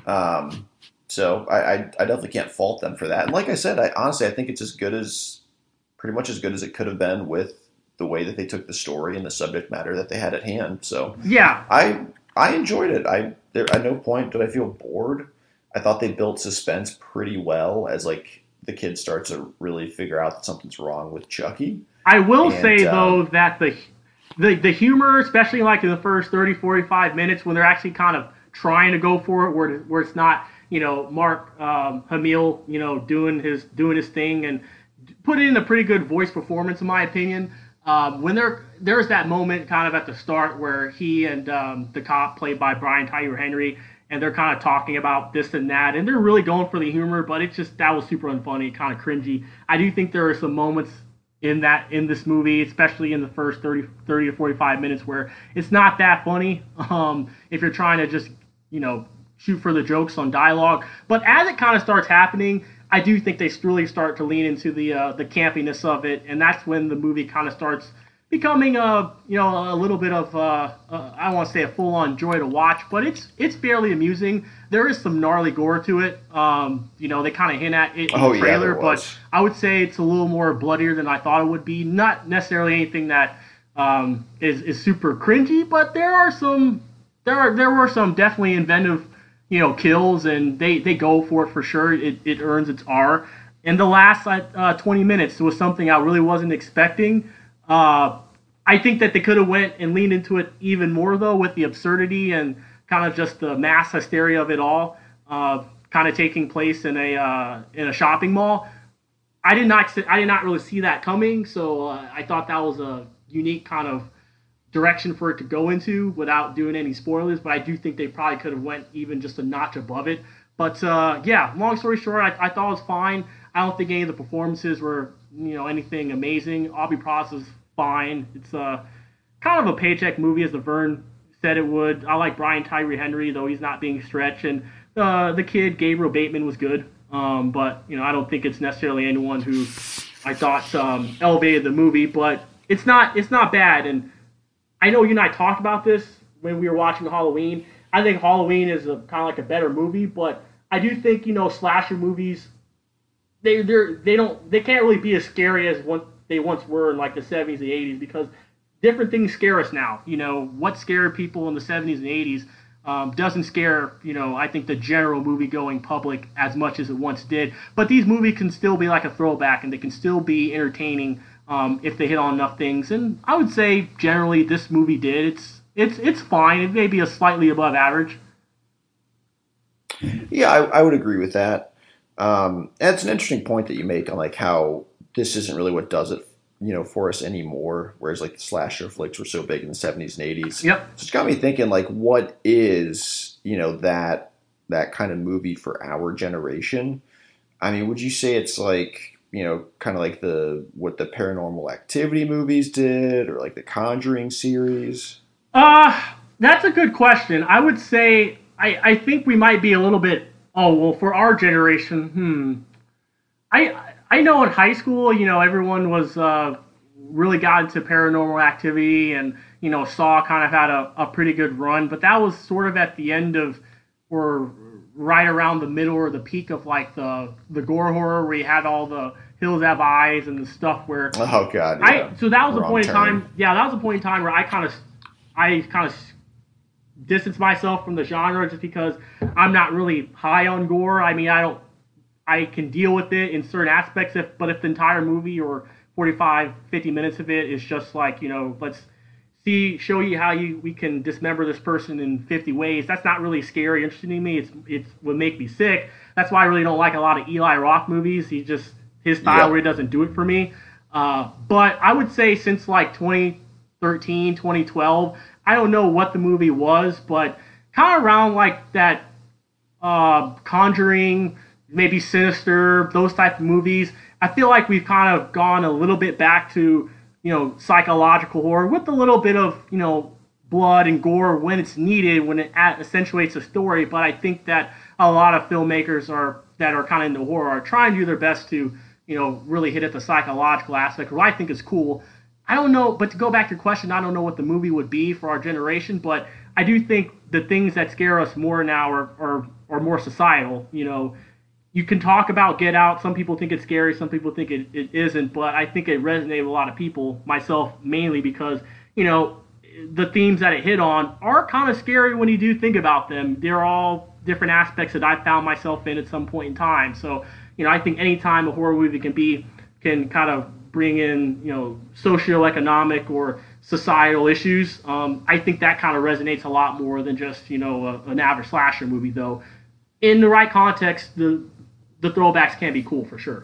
Um, so I, I, I definitely can't fault them for that. And like I said, I honestly, I think it's as good as, pretty much as good as it could have been with the way that they took the story and the subject matter that they had at hand. So yeah, I I enjoyed it. I there, at no point did I feel bored. I thought they built suspense pretty well as, like, the kid starts to really figure out that something's wrong with Chucky. I will and, say, um, though, that the, the the humor, especially like in the first thirty, forty-five minutes when they're actually kind of trying to go for it, where where it's not, you know, Mark um, Hamill, you know, doing his doing his thing and put in a pretty good voice performance, in my opinion. Um, when there there's that moment kind of at the start where he and um, the cop, played by Brian Tyree Henry, and they're kind of talking about this and that, and they're really going for the humor, but it's just, that was super unfunny, kind of cringy. I do think there are some moments in that in this movie, especially in the first thirty, thirty to forty-five minutes, where it's not that funny um, if you're trying to just, you know, shoot for the jokes on dialogue. But as it kind of starts happening, I do think they really start to lean into the uh, the campiness of it, and that's when the movie kind of starts becoming a, you know, a little bit of uh, uh, I don't want to say a full-on joy to watch, but it's it's fairly amusing. There is some gnarly gore to it. Um, you know, they kind of hint at it in oh, the trailer, yeah, but I would say it's a little more bloodier than I thought it would be. Not necessarily anything that um, is is super cringy, but there are some there are there were some definitely inventive, you know, kills, and they, they go for it for sure. It it earns its R. And the last uh, twenty minutes was something I really wasn't expecting. Uh, I think that they could have went and leaned into it even more, though, with the absurdity and kind of just the mass hysteria of it all, uh, kind of taking place in a uh, in a shopping mall. I did not I did not really see that coming, so uh, I thought that was a unique kind of direction for it to go into without doing any spoilers. But I do think they probably could have went even just a notch above it. But uh, yeah, long story short, I, I thought it was fine. I don't think any of the performances were, you know, anything amazing. Aubrey Plaza is fine. It's uh, kind of a paycheck movie, as the Vern said it would. I like Brian Tyree Henry, though he's not being stretched. And uh, the kid, Gabriel Bateman, was good. Um, but, you know, I don't think it's necessarily anyone who I thought um, elevated the movie. But it's not it's not bad. And I know you and I talked about this when we were watching Halloween. I think Halloween is a, kind of like a better movie, but I do think, you know, slasher movies, they they they don't they can't really be as scary as what they once were in like the seventies and eighties, because different things scare us now. You know, what scared people in the seventies and eighties um, doesn't scare, you know, I think the general movie-going public as much as it once did. But these movies can still be like a throwback, and they can still be entertaining um, if they hit on enough things. And I would say generally this movie did. It's it's it's fine. It may be a slightly above average. Yeah, I, I would agree with that. Um, and it's an interesting point that you make on like how this isn't really what does it, you know, for us anymore. Whereas like the slasher flicks were so big in the seventies and eighties. Yep. So it's got me thinking like, what is, you know, that that kind of movie for our generation? I mean, would you say it's like, you know, kind of like the what the Paranormal Activity movies did, or like the Conjuring series? Uh, that's a good question. I would say I, I think we might be a little bit. Oh well, for our generation, hmm. I I know in high school, you know, everyone was uh, really got into Paranormal Activity, and you know, Saw kind of had a, a pretty good run, but that was sort of at the end of, or right around the middle or the peak of like the the gore horror, where you had all the Hills Have Eyes and the stuff where. Oh God! Yeah. I so that was a Wrong point in turn. time. Yeah, that was a point in time where I kind of I kind of distanced myself from the genre just because I'm not really high on gore. I mean, I don't. I can deal with it in certain aspects, if but if the entire movie or forty-five, fifty minutes of it is just like, you know, let's see, show you how you we can dismember this person in fifty ways, that's not really scary, interesting to me. It's it would make me sick. That's why I really don't like a lot of Eli Roth movies. He just his style Yep. really doesn't do it for me. Uh, but I would say since like twenty thirteen, twenty twelve, I don't know what the movie was, but kind of around like that uh, Conjuring, maybe Sinister, those type of movies, I feel like we've kind of gone a little bit back to, you know, psychological horror with a little bit of, you know, blood and gore when it's needed, when it accentuates a story. But I think that a lot of filmmakers are that are kind of into horror are trying to do their best to, you know, really hit at the psychological aspect, which I think is cool. I don't know, but to go back to your question, I don't know what the movie would be for our generation, but I do think the things that scare us more now are are, are more societal. You know, you can talk about Get Out. Some people think it's scary, some people think it, it isn't, but I think it resonated with a lot of people, myself mainly, because, you know, the themes that it hit on are kind of scary when you do think about them. They're all different aspects that I found myself in at some point in time. So, you know, I think anytime a horror movie can be, can kind of bring in, you know, socioeconomic or societal issues, um, I think that kind of resonates a lot more than just, you know, a, an average slasher movie, though. In the right context, the the throwbacks can be cool for sure.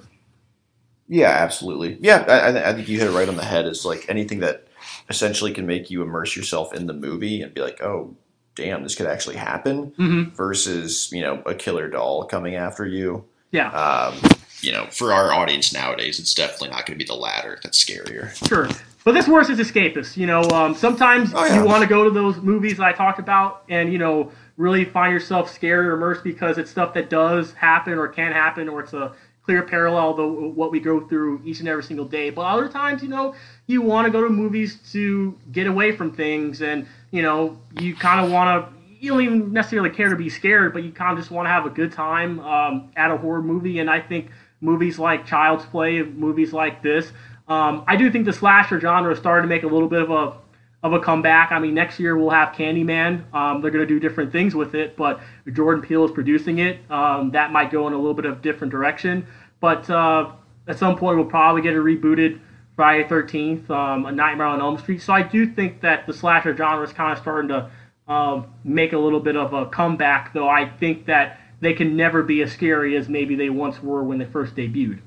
Yeah, absolutely. Yeah, I, I think you hit it right on the head. It's like anything that essentially can make you immerse yourself in the movie and be like, oh, damn, this could actually happen, mm-hmm. versus, you know, a killer doll coming after you. Yeah. Um, you know, for our audience nowadays, it's definitely not going to be the latter. That's scarier. Sure. But this worse is escapist. You know, um, sometimes oh, yeah. you want to go to those movies I talked about and, you know, really find yourself scared or immersed because it's stuff that does happen or can happen, or it's a clear parallel to what we go through each and every single day. But other times, you know, you want to go to movies to get away from things, and, you know, you kind of want to, you don't even necessarily care to be scared, but you kind of just want to have a good time um, at a horror movie. And I think movies like Child's Play, movies like this, um, I do think the slasher genre is starting to make a little bit of a of a comeback. I mean, next year we'll have Candyman. Um, they're going to do different things with it, but Jordan Peele is producing it. Um, that might go in a little bit of different direction. But uh, at some point we'll probably get a rebooted Friday the thirteenth, um, A Nightmare on Elm Street. So I do think that the slasher genre is kind of starting to uh, make a little bit of a comeback, though I think that they can never be as scary as maybe they once were when they first debuted.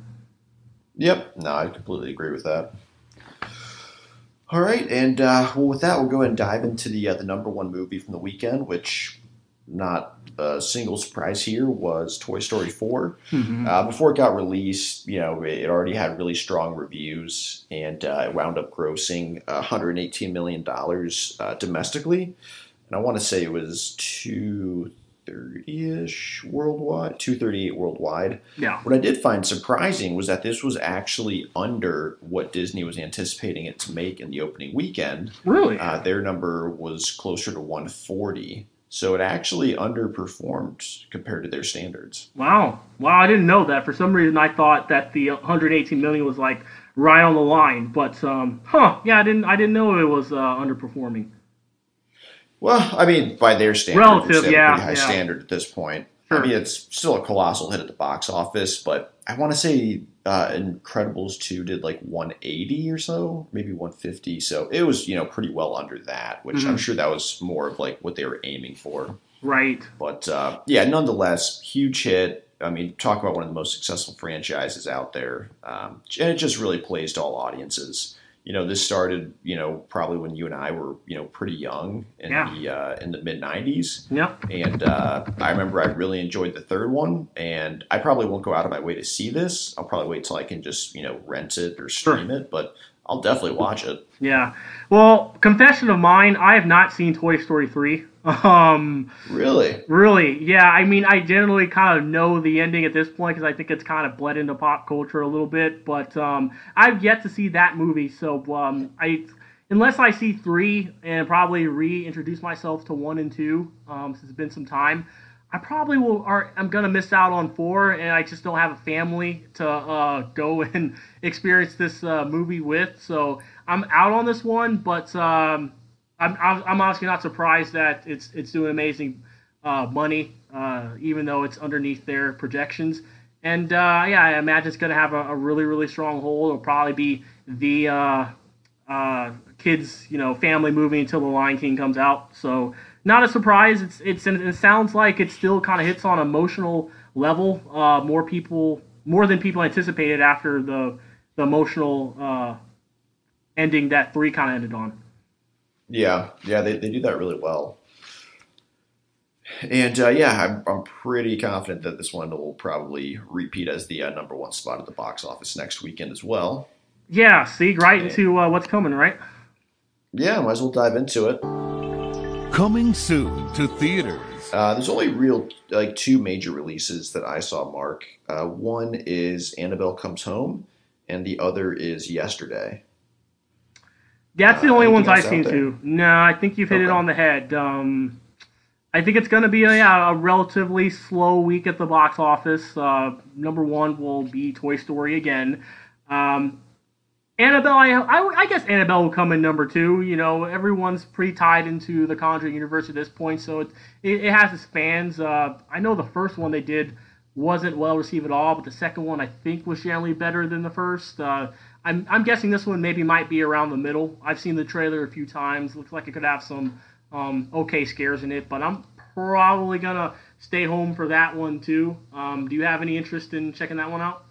Yep. No, I completely agree with that. All right, and uh, well, with that, we'll go ahead and dive into the uh, the number one movie from the weekend, which, not a single surprise here, was Toy Story four. Mm-hmm. Uh, before it got released, you know, it already had really strong reviews, and uh, it wound up grossing one hundred eighteen million dollars uh, domestically, and I want to say it was two thirty-ish worldwide, two thirty-eight worldwide. Yeah. What I did find surprising was that this was actually under what Disney was anticipating it to make in the opening weekend. Really? Uh, their number was closer to one forty. So it actually underperformed compared to their standards. Wow. Wow, I didn't know that. For some reason, I thought that the one hundred eighteen million was like right on the line. But, um, huh, yeah, I didn't I didn't know it was uh, underperforming. Well, I mean, by their standards, Relative, it's at yeah, a pretty high yeah. standard at this point. Sure. I mean, it's still a colossal hit at the box office, but I want to say uh, Incredibles two did like one eighty or so, maybe one fifty. So it was, you know, pretty well under that, which Mhm. I'm sure that was more of like what they were aiming for. Right. But uh, yeah, nonetheless, huge hit. I mean, talk about one of the most successful franchises out there. Um, and it just really plays to all audiences. You know, this started, you know, probably when you and I were, you know, pretty young in Yeah. the uh, in the mid nineties. Yeah. And uh, I remember I really enjoyed the third one, and I probably won't go out of my way to see this. I'll probably wait till I can just, you know, rent it or stream it, but I'll definitely watch it. Yeah. Well, confession of mine, I have not seen Toy Story three. Um, Really? Really, yeah. I mean, I generally kind of know the ending at this point because I think it's kind of bled into pop culture a little bit. But um, I've yet to see that movie, so um, I, unless I see three and probably reintroduce myself to one and two, um, since it's been some time, I probably will. Are I'm gonna miss out on four, and I just don't have a family to uh, go and experience this uh, movie with. So I'm out on this one, but. Um, I'm, I'm I'm honestly not surprised that it's it's doing amazing uh, money, uh, even though it's underneath their projections. And uh, yeah, I imagine it's going to have a, a really really strong hold. It'll probably be the uh, uh, kids, you know, family movie until The Lion King comes out. So not a surprise. It's it's and it sounds like it still kind of hits on an emotional level. Uh, more people, more than people anticipated after the the emotional uh, ending that three kind of ended on. Yeah, yeah, they, they do that really well. And uh, yeah, I'm, I'm pretty confident that this one will probably repeat as the uh, number one spot at the box office next weekend as well. Yeah, see, right into uh, what's coming, right? Yeah, might as well dive into it. Coming soon to theaters. Uh, there's only real like two major releases that I saw, Mark. Uh, one is Annabelle Comes Home, and the other is Yesterday. That's the Uh, only ones anything I've else seen out too. No, I think you've hit it Okay. on the head. Um, I think it's going to be a, yeah, a relatively slow week at the box office. Uh, number one will be Toy Story again. Um, Annabelle, I, I, I guess Annabelle will come in number two. You know, everyone's pretty tied into the Conjuring universe at this point, so it it, it has its fans. Uh, I know the first one they did wasn't well received at all, but the second one I think was generally better than the first. Uh, I'm I'm guessing this one maybe might be around the middle. I've seen the trailer a few times. Looks like it could have some um, okay scares in it, but I'm probably gonna stay home for that one too. Um, do you have any interest in checking that one out?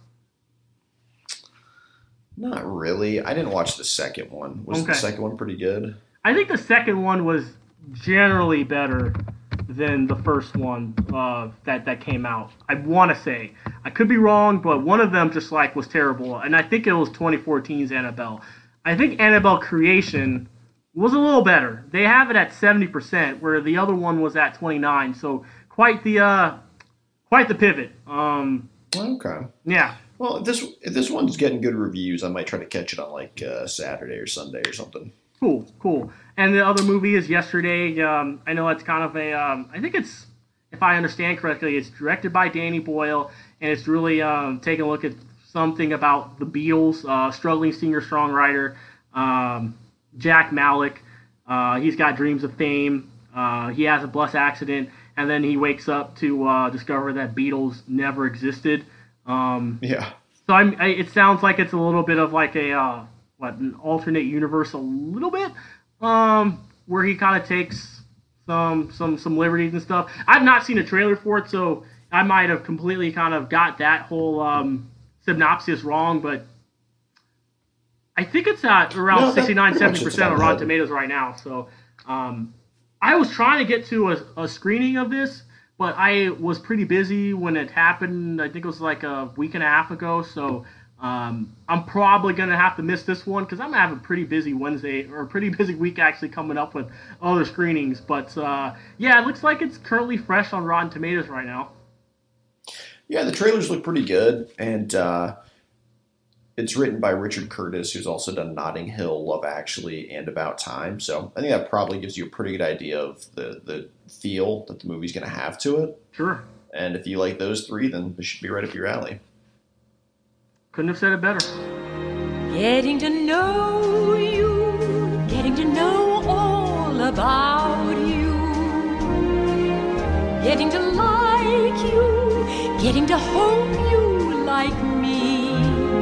Not really. I didn't watch the second one. Was Okay. the second one pretty good? I think the second one was generally better than the first one uh, that that came out. I want to say I could be wrong, but one of them just like was terrible, and I think it was twenty fourteen's Annabelle. I think Annabelle Creation was a little better. They have it at seventy percent, where the other one was at twenty-nine. So quite the uh, quite the pivot. Um, Okay. yeah. Well, if this if this one's getting good reviews, I might try to catch it on like uh, Saturday or Sunday or something. Cool, cool. And the other movie is Yesterday. Um, I know it's kind of a, um, I think it's, if I understand correctly, it's directed by Danny Boyle, and it's really um, taking a look at something about the Beatles, uh, struggling singer-songwriter, um, Jack Malik. Uh, he's got dreams of fame. Uh, he has a bus accident, and then he wakes up to uh, discover that Beatles never existed. Um, Yeah. So I'm, I, it sounds like it's a little bit of like a, uh, what, an alternate universe a little bit, um, where he kind of takes some some some liberties and stuff. I've not seen a trailer for it, so I might have completely kind of got that whole um, synopsis wrong, but I think it's at around No, that sixty-nine, pretty much seventy hits percent it on on the Rotten head. Tomatoes right now. So um, I was trying to get to a, a screening of this, but I was pretty busy when it happened. I think it was like a week and a half ago, so um, I'm probably going to have to miss this one because I'm going to have a pretty busy Wednesday, or a pretty busy week actually coming up with other screenings. But uh, yeah, it looks like it's currently fresh on Rotten Tomatoes right now. Yeah, the trailers look pretty good, and uh, it's written by Richard Curtis, who's also done Notting Hill, Love Actually, and About Time. So I think that probably gives you a pretty good idea of the, the feel that the movie's going to have to it. Sure. And if you like those three, then this should be right up your alley. Couldn't have said it better. Getting to know you, getting to know all about you, getting to like you, getting to hope you like me.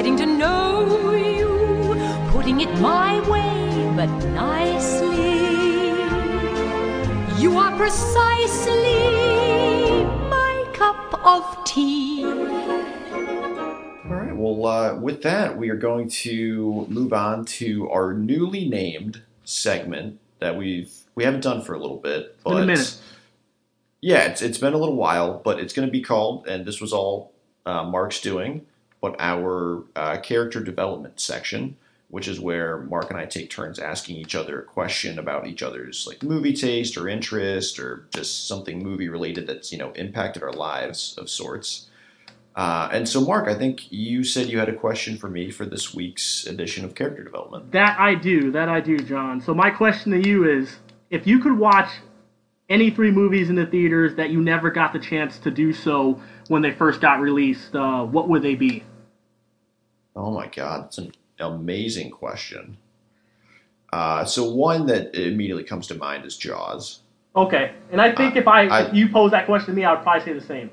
getting to know you, putting it my way, but nicely. You are precisely my cup of tea. All right, well, uh, with that, we are going to move on to our newly named segment that we've we haven't done for a little bit. But in a minute. Yeah, it's it's been a little while, but it's going to be called, and this was all uh, Mark's doing, but our uh, character development section, which is where Mark and I take turns asking each other a question about each other's like movie taste or interest or just something movie related that's, you know, impacted our lives of sorts. Uh, and so, Mark, I think you said you had a question for me for this week's edition of Character Development. That I do. That I do, John. So my question to you is, if you could watch any three movies in the theaters that you never got the chance to do so when they first got released, uh, what would they be? Oh, my God. That's an amazing question. Uh, so one that immediately comes to mind is Jaws. Okay. And I think uh, if I, I if you pose that question to me, I would probably say the same.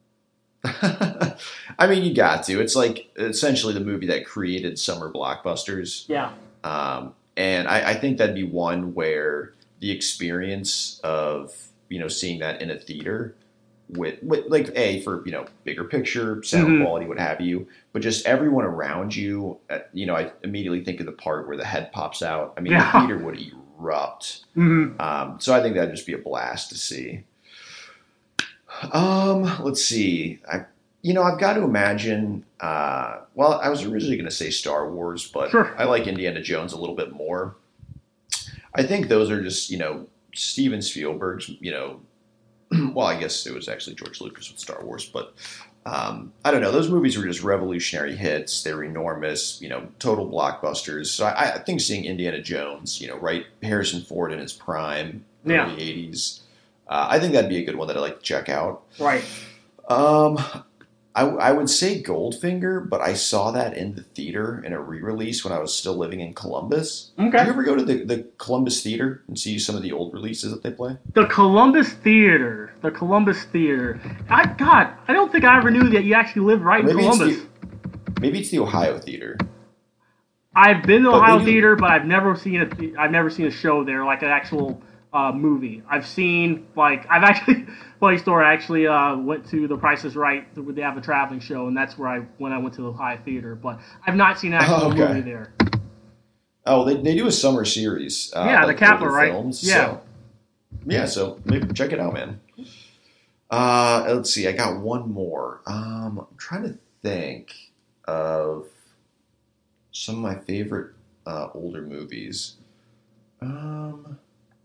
I mean, you got to. It's like essentially the movie that created summer blockbusters. Yeah. Um, and I, I think that'd be one where the experience of, you know, seeing that in a theater with, with like, A, for, you know, bigger picture, sound mm-hmm. quality, what have you, but just everyone around you, uh, you know, I immediately think of the part where the head pops out. I mean, yeah. the theater would erupt. Mm-hmm. Um, so I think that'd just be a blast to see. Um, let's see. I, you know, I've got to imagine, uh, well, I was originally going to say Star Wars, but sure. I like Indiana Jones a little bit more. I think those are just, you know, Steven Spielberg's, you know, well, I guess it was actually George Lucas with Star Wars, but um, I don't know. Those movies were just revolutionary hits. They were enormous, you know, total blockbusters. So I, I think seeing Indiana Jones, you know, right, Harrison Ford in his prime, yeah. early eighties, Uh, I think that'd be a good one that I'd like to check out. Right. Um, I, I would say Goldfinger, but I saw that in the theater in a re-release when I was still living in Columbus. Okay. Did you ever go to the, the Columbus Theater and see some of the old releases that they play? The Columbus Theater. The Columbus Theater. I God, I don't think I ever knew that you actually lived right maybe in Columbus. It's the, maybe it's the Ohio Theater. I've been to the Ohio maybe, Theater, but I've never seen a I've never seen a show there, like an actual uh, movie. I've seen like I've actually funny story. I actually uh, went to The Price Is Right. They have a traveling show, and that's where I when I went to the Ohio Theater. But I've not seen an actual oh, okay. movie there. Oh, they they do a summer series. Uh, yeah, like the Kappa, right? Films, yeah, so, yeah. So maybe check it out, man. Uh, let's see. I got one more. Um, I'm trying to think of some of my favorite uh, older movies. Um.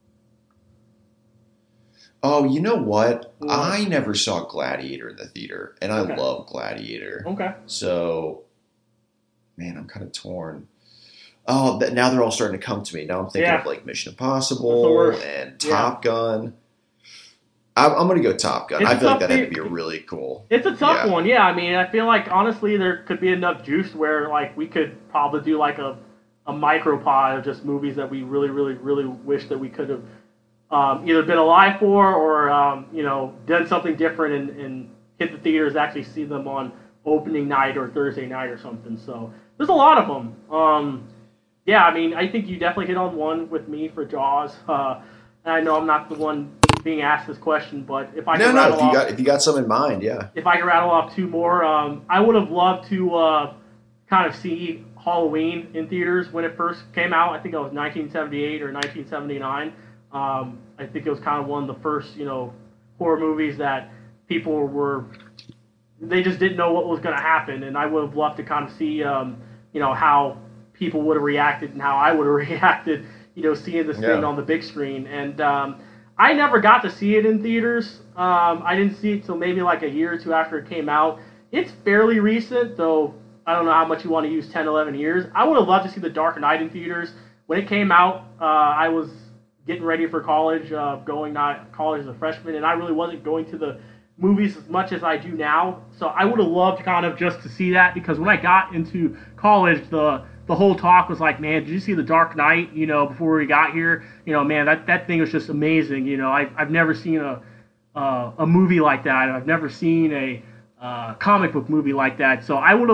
Oh, you know what? what? I never saw Gladiator in the theater, and I okay. love Gladiator. Okay. So, man, I'm kind of torn. Oh, that, now they're all starting to come to me. Now I'm thinking yeah. of like Mission Impossible and Top yeah. Gun. I'm, I'm going to go Top Gun. It's I feel like that had to be a really cool. It's a tough yeah. one, yeah. I mean, I feel like honestly there could be enough juice where like we could probably do like a a micropod of just movies that we really, really, really wish that we could have. Um, either been alive for or, um, you know, done something different and, and hit the theaters, actually see them on opening night or Thursday night or something. So there's a lot of them. Um, yeah, I mean, I think you definitely hit on one with me for Jaws. Uh, and I know I'm not the one being asked this question, but if I no, could no, rattle if you off, got if you got some in mind, yeah. If I could rattle off two more, um, I would have loved to uh, kind of see Halloween in theaters when it first came out. I think it was nineteen seventy-eight or nineteen seventy-nine. Um, I think it was kind of one of the first, you know, horror movies that people were, they just didn't know what was going to happen. And I would have loved to kind of see, um, you know, how people would have reacted and how I would have reacted, you know, seeing this yeah. thing on the big screen. And um, I never got to see it in theaters. Um, I didn't see it till maybe like a year or two after it came out. It's fairly recent, though I don't know how much you want to use ten, eleven years. I would have loved to see The Dark Knight in theaters. When it came out, uh, I was getting ready for college, uh, going not college as a freshman, and I really wasn't going to the movies as much as I do now. So I would have loved kind of just to see that, because when I got into college, the the whole talk was like, man, did you see The Dark Knight, you know, before we got here? You know, man, that, that thing was just amazing. You know, I, I've never seen a uh, a movie like that. I've never seen a uh, comic book movie like that. So I would have,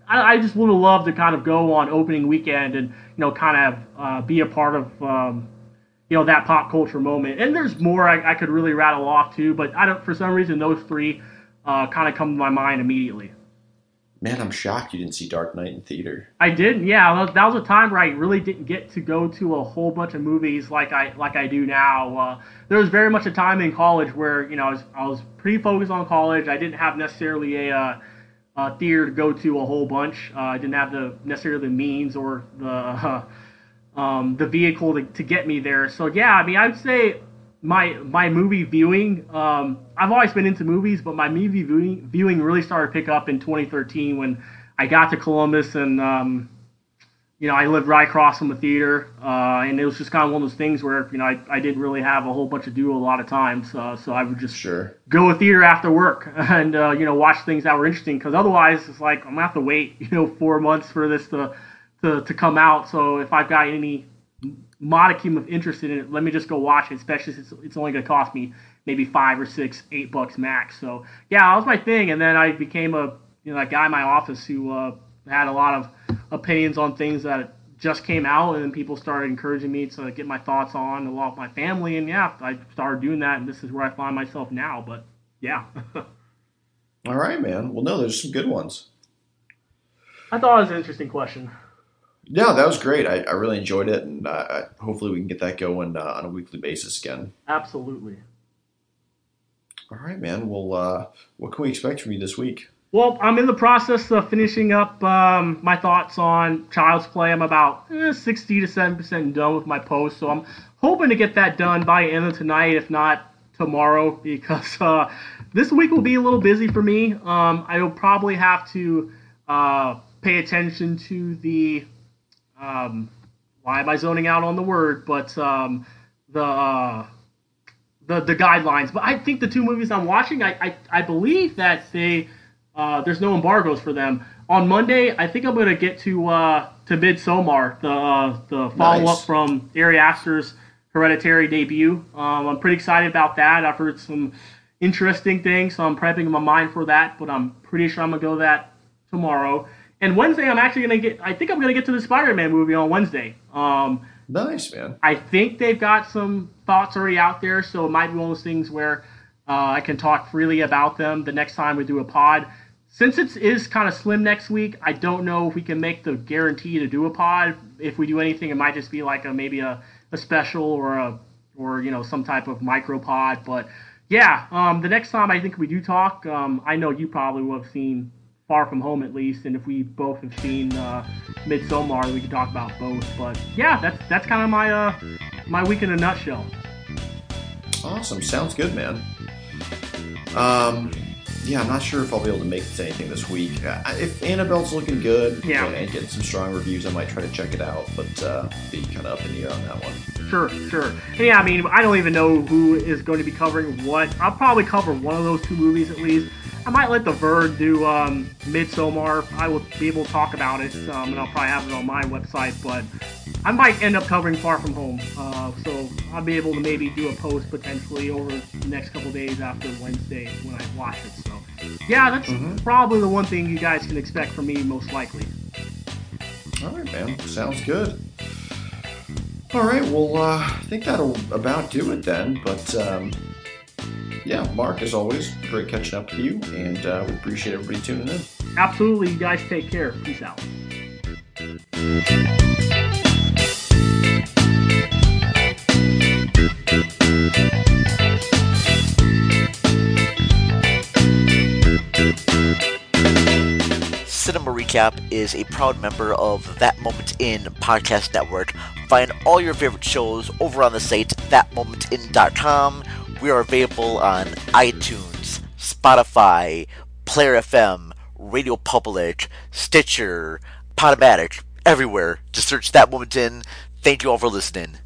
I, I just would have loved to kind of go on opening weekend and, you know, kind of uh, be a part of, um, you know, that pop culture moment. And there's more I, I could really rattle off too, but I don't. For some reason, those three uh, kind of come to my mind immediately. Man, I'm shocked you didn't see Dark Knight in theater. I didn't. Yeah, that was a time where I really didn't get to go to a whole bunch of movies like I like I do now. Uh, there was very much a time in college where, you know, I was I was pretty focused on college. I didn't have necessarily a uh, uh, theater to go to a whole bunch. Uh, I didn't have the necessarily the means or the uh, um, the vehicle to, to get me there. So yeah, I mean, I would say my my movie viewing. Um, I've always been into movies, but my movie viewing, viewing really started to pick up in twenty thirteen when I got to Columbus and um, you know, I lived right across from the theater, uh, and it was just kind of one of those things where, you know, I, I didn't really have a whole bunch to do a lot of times, uh, so I would just sure. go to theater after work and uh, you know, watch things that were interesting, because otherwise it's like I'm gonna have to wait, you know, four months for this to to to come out. So if I've got any modicum of interest in it, let me just go watch it, especially since it's only going to cost me maybe five or six, eight bucks max. So yeah, that was my thing. And then I became a, you know, that guy in my office who uh, had a lot of opinions on things that just came out, and then people started encouraging me to get my thoughts on along with my family. And yeah, I started doing that, and this is where I find myself now. But yeah. All right, man. Well, no, there's some good ones. I thought it was an interesting question. Yeah, that was great. I, I really enjoyed it, and uh, hopefully we can get that going uh, on a weekly basis again. Absolutely. All right, man. Well, uh, what can we expect from you this week? Well, I'm in the process of finishing up um, my thoughts on Child's Play. I'm about eh, sixty to seventy percent done with my post, so I'm hoping to get that done by the end of tonight, if not tomorrow, because uh, this week will be a little busy for me. Um, I will probably have to uh, pay attention to the... Um, why am I zoning out on the word? But um, the, uh, the the guidelines. But I think the two movies I'm watching, I I, I believe that they uh, there's no embargoes for them. On Monday, I think I'm gonna get to uh, to Midsommar, the uh, the follow up Nice. from Ari Aster's Hereditary debut. Um, I'm pretty excited about that. I've heard some interesting things, so I'm prepping my mind for that. But I'm pretty sure I'm gonna go that tomorrow. And Wednesday, I'm actually going to get, I think I'm going to get to the Spider-Man movie on Wednesday. Um, nice, man. I think they've got some thoughts already out there, so it might be one of those things where uh, I can talk freely about them the next time we do a pod. Since it is kind of slim next week, I don't know if we can make the guarantee to do a pod. If we do anything, it might just be like a maybe a, a special or a or you know some type of micro pod. But yeah, um, the next time I think we do talk, um, I know you probably will have seen Far From Home at least, and if we both have seen uh, Midsommar, we can talk about both. But yeah, that's that's kind of my uh, my week in a nutshell. Awesome, sounds good, man. Um, yeah, I'm not sure if I'll be able to make it to anything this week. Uh, If Annabelle's looking good, Yeah. and getting some strong reviews, I might try to check it out. But uh, be kind of up in the air on that one. Sure, sure. And yeah, I mean, I don't even know who is going to be covering what. I'll probably cover one of those two movies at least. I might let The Verge do um, Midsommar. I will be able to talk about it, um, and I'll probably have it on my website. But I might end up covering Far From Home, uh, so I'll be able to maybe do a post potentially over the next couple days after Wednesday when I watch it. So yeah, that's Mhm. probably the one thing you guys can expect from me most likely. All right, man. Sounds good. All right, well, uh, I think that'll about do it then. But um, yeah, Mark, as always, great catching up with you, and uh, we appreciate everybody tuning in. Absolutely, you guys take care. Peace out. Cinema Recap is a proud member of That Moment In Podcast Network. Find all your favorite shows over on the site that moment in dot com. We are available on iTunes, Spotify, Player F M, Radio Public, Stitcher, Podomatic, everywhere. Just search That Moment In. Thank you all for listening.